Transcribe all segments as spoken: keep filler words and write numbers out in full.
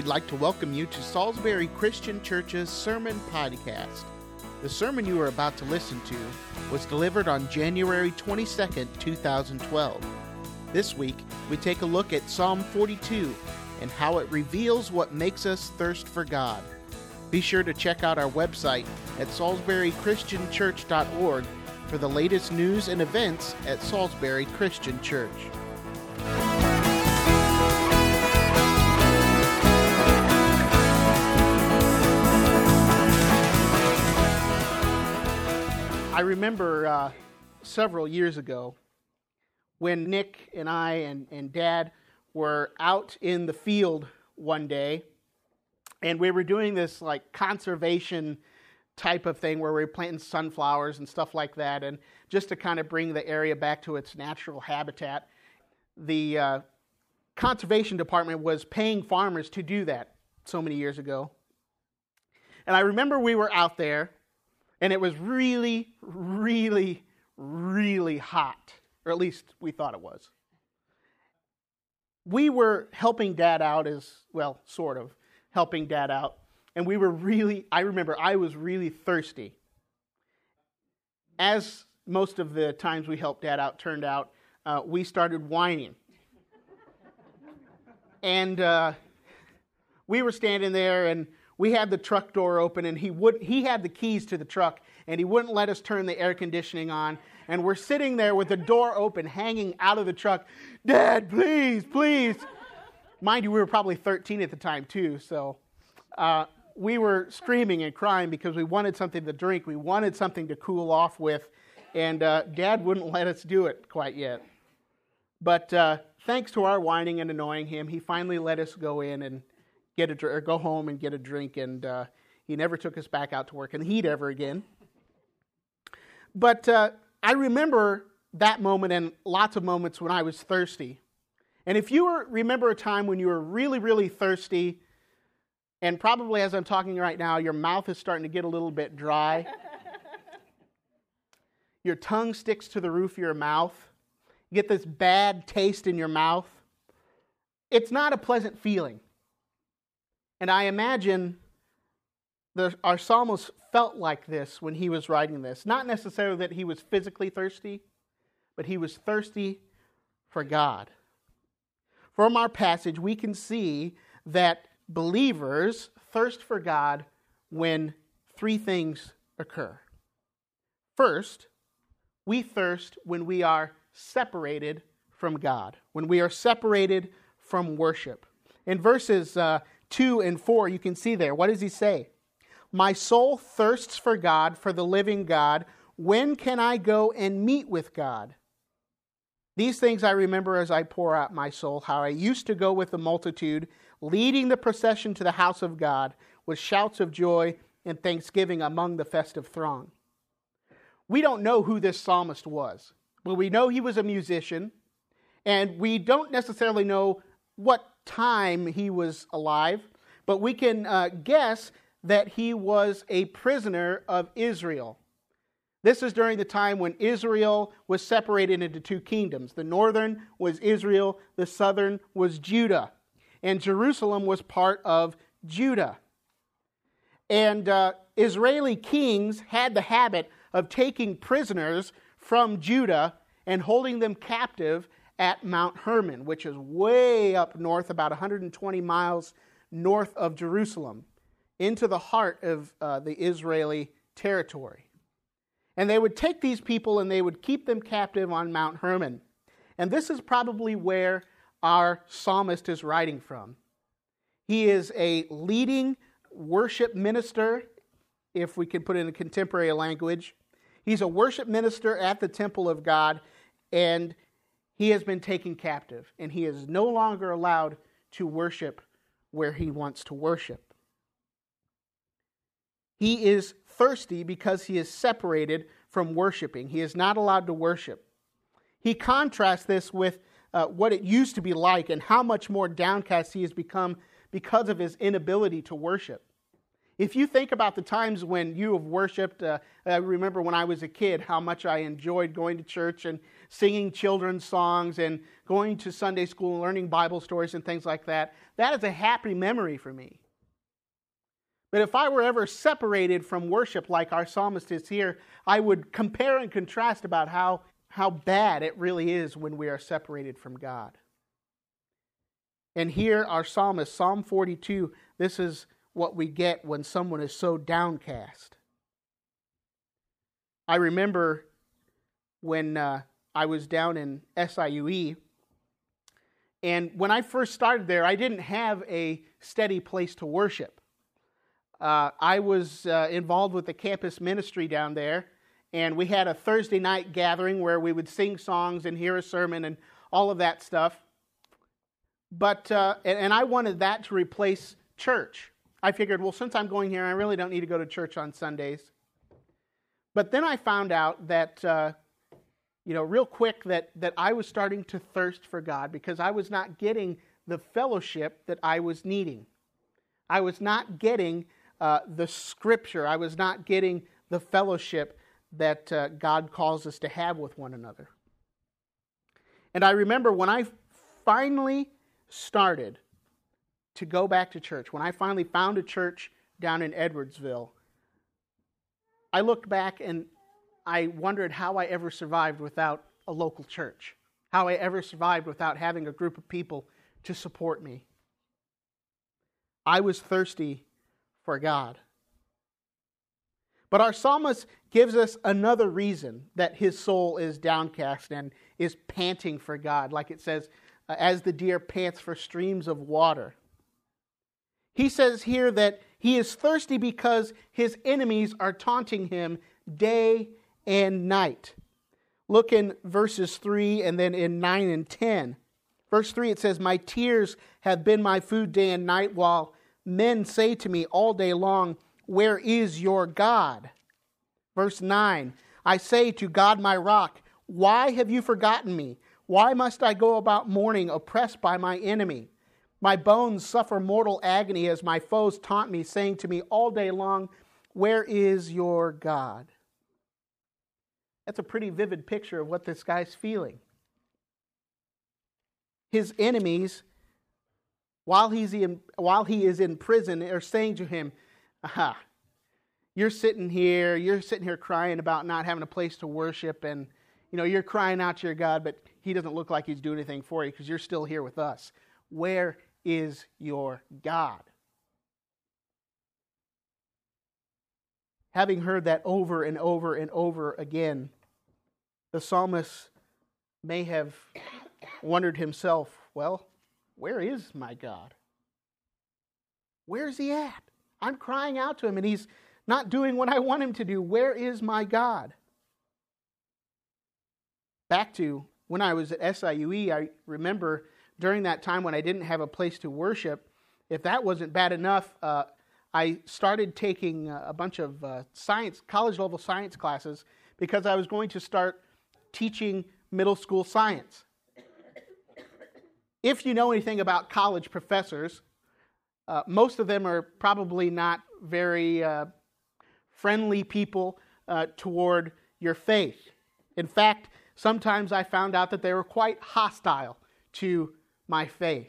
We'd like to welcome you to Salisbury Christian Church's Sermon Podcast. The sermon you are about to listen to was delivered on January twenty-second, two thousand twelve. This week, we take a look at Psalm forty-two and how it reveals what makes us thirst for God. Be sure to check out our website at salisbury christian church dot org for the latest news and events at Salisbury Christian Church. I remember uh, several years ago when Nick and I and, and Dad were out in the field one day, and we were doing this like conservation type of thing where we were planting sunflowers and stuff like that, and just to kind of bring the area back to its natural habitat. The uh, conservation department was paying farmers to do that so many years ago. And I remember we were out there, and it was really, really, really hot, or at least we thought it was. We were helping Dad out as, well, sort of, helping Dad out. And we were really, I remember I was really thirsty. As most of the times we helped Dad out turned out, uh, we started whining. And uh, we were standing there, and we had the truck door open, and he would he had the keys to the truck, and he wouldn't let us turn the air conditioning on. And we're sitting there with the door open, hanging out of the truck. Dad, please, please. Mind you, we were probably thirteen at the time, too, so uh, we were screaming and crying because we wanted something to drink. We wanted something to cool off with, and uh, Dad wouldn't let us do it quite yet. But uh, thanks to our whining and annoying him, he finally let us go in and get a or go home and get a drink, and uh, he never took us back out to work in the heat ever again. But uh, I remember that moment and lots of moments when I was thirsty. And if you were, remember a time when you were really, really thirsty, and probably as I'm talking right now, your mouth is starting to get a little bit dry. Your tongue sticks to the roof of your mouth. You get this bad taste in your mouth. It's not a pleasant feeling. And I imagine the, our psalmist felt like this when he was writing this. Not necessarily that he was physically thirsty, but he was thirsty for God. From our passage, we can see that believers thirst for God when three things occur. First, we thirst when we are separated from God, when we are separated from worship. In verses uh, two and four, you can see there, what does he say? My soul thirsts for God, for the living God. When can I go and meet with God? These things I remember as I pour out my soul, how I used to go with the multitude, leading the procession to the house of God with shouts of joy and thanksgiving among the festive throng. We don't know who this psalmist was, but we know he was a musician, and we don't necessarily know what time he was alive, but we can uh, guess that he was a prisoner of Israel. This is during the time when Israel was separated into two kingdoms. The northern was Israel, the southern was Judah, and Jerusalem was part of Judah. And uh, Israeli kings had the habit of taking prisoners from Judah and holding them captive at Mount Hermon, which is way up north, about one hundred twenty miles north of Jerusalem, into the heart of uh, the Israeli territory. And they would take these people and they would keep them captive on Mount Hermon. And this is probably where our psalmist is writing from. He is a leading worship minister, if we can put it in contemporary language. He's a worship minister at the temple of God, and he has been taken captive, and he is no longer allowed to worship where he wants to worship. He is thirsty because he is separated from worshiping. He is not allowed to worship. He contrasts this with uh, what it used to be like and how much more downcast he has become because of his inability to worship. If you think about the times when you have worshiped, uh, I remember when I was a kid how much I enjoyed going to church and singing children's songs and going to Sunday school and learning Bible stories and things like that. That is a happy memory for me. But if I were ever separated from worship like our psalmist is here, I would compare and contrast about how, how bad it really is when we are separated from God. And here our psalmist, Psalm forty-two, this is what we get when someone is so downcast. I remember when uh, I was down in S I U E, and when I first started there, I didn't have a steady place to worship. Uh, I was uh, involved with the campus ministry down there, and we had a Thursday night gathering where we would sing songs and hear a sermon and all of that stuff. But uh, and, and I wanted that to replace church. I figured, well, since I'm going here, I really don't need to go to church on Sundays. But then I found out that, uh, you know, real quick, that, that I was starting to thirst for God because I was not getting the fellowship that I was needing. I was not getting uh, the Scripture. I was not getting the fellowship that uh, God calls us to have with one another. And I remember when I finally started to go back to church, when I finally found a church down in Edwardsville, I looked back and I wondered how I ever survived without a local church, how I ever survived without having a group of people to support me. I was thirsty for God. But our psalmist gives us another reason that his soul is downcast and is panting for God, like it says, as the deer pants for streams of water. He says here that he is thirsty because his enemies are taunting him day and night. Look in verses three and then in nine and ten. Verse three, it says, "My tears have been my food day and night, while men say to me all day long, 'Where is your God?' Verse nine, "I say to God my rock, 'Why have you forgotten me? Why must I go about mourning, oppressed by my enemy? My bones suffer mortal agony as my foes taunt me, saying to me all day long, where is your God?'" That's a pretty vivid picture of what this guy's feeling. His enemies, while he's in, while he is in prison, are saying to him, "Aha, you're sitting here, you're sitting here crying about not having a place to worship, and you know you're crying out to your God, but he doesn't look like he's doing anything for you because you're still here with us. Where is your God?" Having heard that over and over and over again, the psalmist may have wondered himself, well, where is my God? Where is he at? I'm crying out to him and he's not doing what I want him to do. Where is my God? Back to when I was at S I U E, I remember during that time when I didn't have a place to worship, if that wasn't bad enough, uh, I started taking a bunch of uh, science, college-level science classes because I was going to start teaching middle school science. If you know anything about college professors, uh, most of them are probably not very uh, friendly people uh, toward your faith. In fact, sometimes I found out that they were quite hostile to my faith.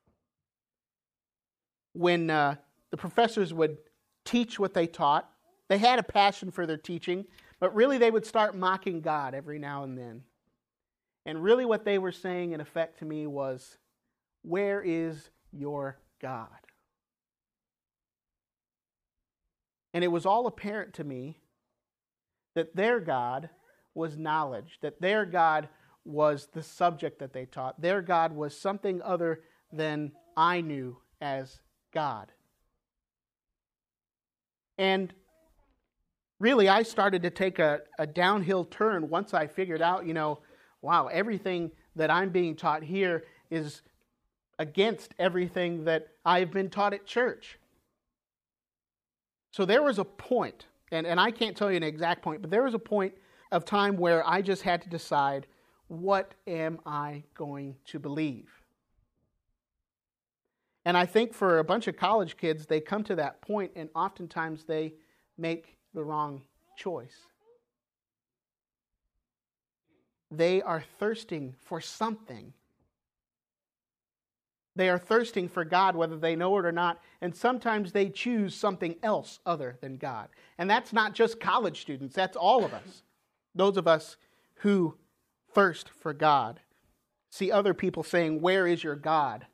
When uh, the professors would teach what they taught, they had a passion for their teaching, but really they would start mocking God every now and then. And really what they were saying in effect to me was, where is your God? And it was all apparent to me that their God was knowledge, that their God was the subject that they taught. Their God was something other than I knew as God. And really, I started to take a, a downhill turn once I figured out, you know, wow, everything that I'm being taught here is against everything that I've been taught at church. So there was a point, and, and I can't tell you an exact point, but there was a point of time where I just had to decide, what am I going to believe? And I think for a bunch of college kids, they come to that point and oftentimes they make the wrong choice. They are thirsting for something. They are thirsting for God, whether they know it or not, and sometimes they choose something else other than God. And that's not just college students, that's all of us. Those of us who thirst for God. See other people saying, "Where is your God?"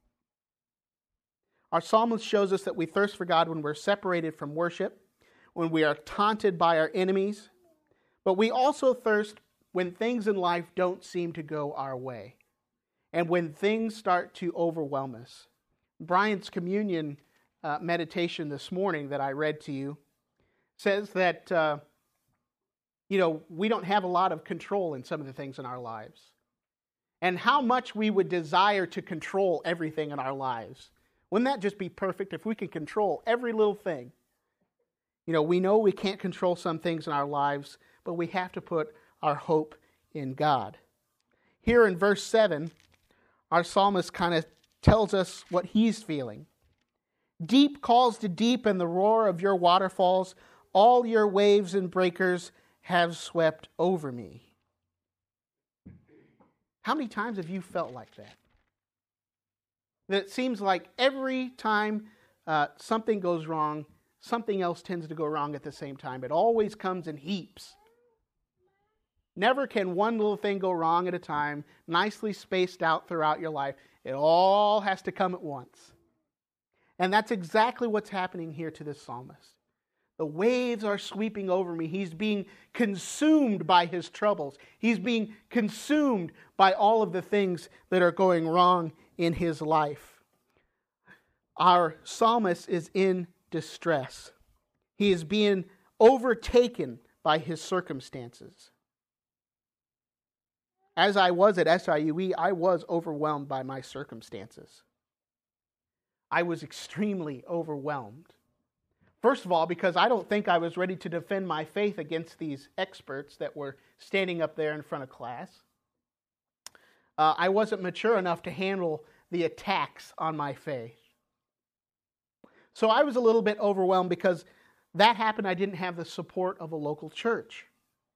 Our psalmist shows us that we thirst for God when we're separated from worship, when we are taunted by our enemies, but we also thirst when things in life don't seem to go our way, and when things start to overwhelm us. Brian's communion uh, meditation this morning that I read to you says that, uh, you know, we don't have a lot of control in some of the things in our lives. And how much we would desire to control everything in our lives. Wouldn't that just be perfect if we could control every little thing? You know, we know we can't control some things in our lives, but we have to put our hope in God. Here in verse seven, our psalmist kind of tells us what he's feeling. Deep calls to deep in the roar of your waterfalls. All your waves and breakers have swept over me. How many times have you felt like that? That it seems like every time uh, something goes wrong, something else tends to go wrong at the same time. It always comes in heaps. Never can one little thing go wrong at a time, nicely spaced out throughout your life. It all has to come at once. And that's exactly what's happening here to this psalmist. The waves are sweeping over me. He's being consumed by his troubles. He's being consumed by all of the things that are going wrong in his life. Our psalmist is in distress. He is being overtaken by his circumstances. As I was at S I U E, I was overwhelmed by my circumstances. I was extremely overwhelmed. First of all, because I don't think I was ready to defend my faith against these experts that were standing up there in front of class. Uh, I wasn't mature enough to handle the attacks on my faith. So I was a little bit overwhelmed because that happened. I didn't have the support of a local church.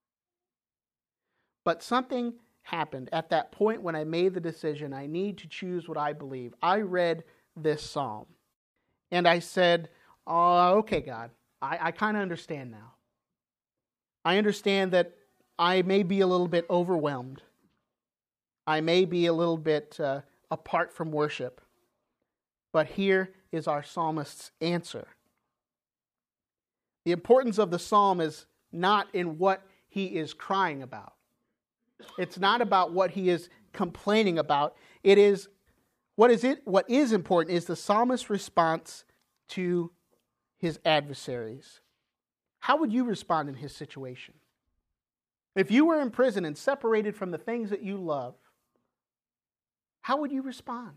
But something happened at that point when I made the decision, I need to choose what I believe. I read this psalm and I said, oh, okay, God, I, I kind of understand now. I understand that I may be a little bit overwhelmed. I may be a little bit uh, apart from worship. But here is our psalmist's answer. The importance of the psalm is not in what he is crying about. It's not about what he is complaining about. It is what is it what is important is the psalmist's response to his adversaries. How would you respond in his situation? If you were in prison and separated from the things that you love, how would you respond?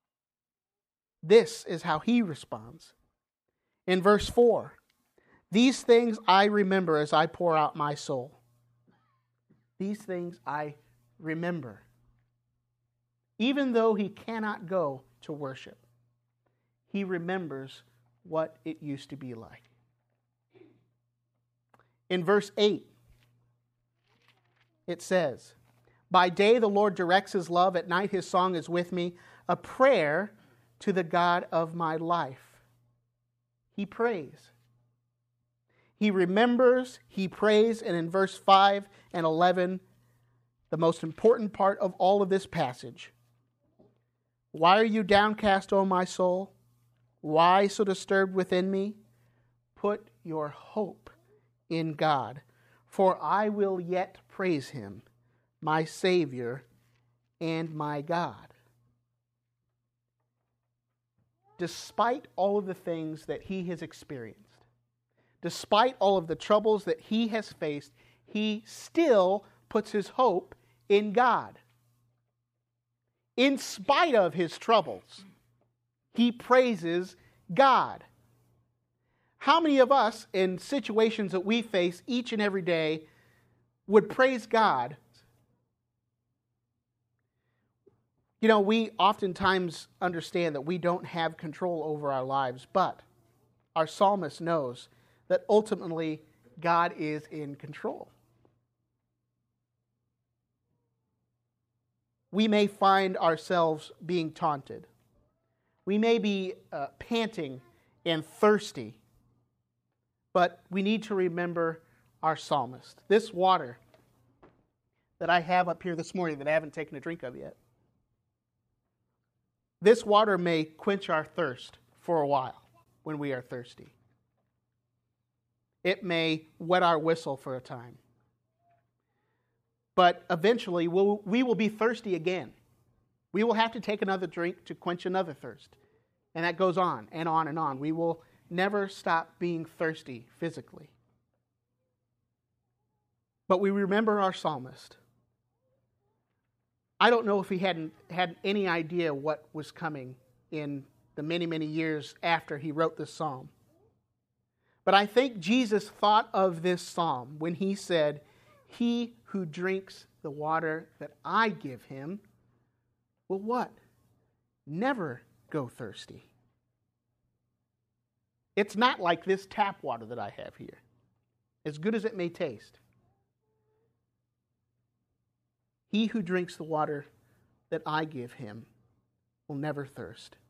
This is how he responds. In verse four, these things I remember as I pour out my soul. These things I remember. Even though he cannot go to worship, he remembers what it used to be like. In verse eight, it says, by day the Lord directs his love, at night his song is with me, a prayer to the God of my life. He prays. He remembers, he prays, and in verse five and eleven, the most important part of all of this passage. Why are you downcast, O my soul? Why so disturbed within me? Put your hope in God, for I will yet praise him, my Savior and my God. Despite all of the things that he has experienced, despite all of the troubles that he has faced, he still puts his hope in God. In spite of his troubles, he praises God. How many of us in situations that we face each and every day would praise God You know, we oftentimes understand that we don't have control over our lives, but our psalmist knows that ultimately God is in control. We may find ourselves being taunted. We may be uh, panting and thirsty, but we need to remember our psalmist. This water that I have up here this morning that I haven't taken a drink of yet, this water may quench our thirst for a while when we are thirsty. It may wet our whistle for a time. But eventually we'll, we will be thirsty again. We will have to take another drink to quench another thirst. And that goes on and on and on. We will never stop being thirsty physically. But we remember our psalmist. I don't know if he hadn't had any idea what was coming in the many, many years after he wrote this psalm. But I think Jesus thought of this psalm when he said, "He who drinks the water that I give him will" what? Never go thirsty. It's not like this tap water that I have here, as good as it may taste. He who drinks the water that I give him will never thirst.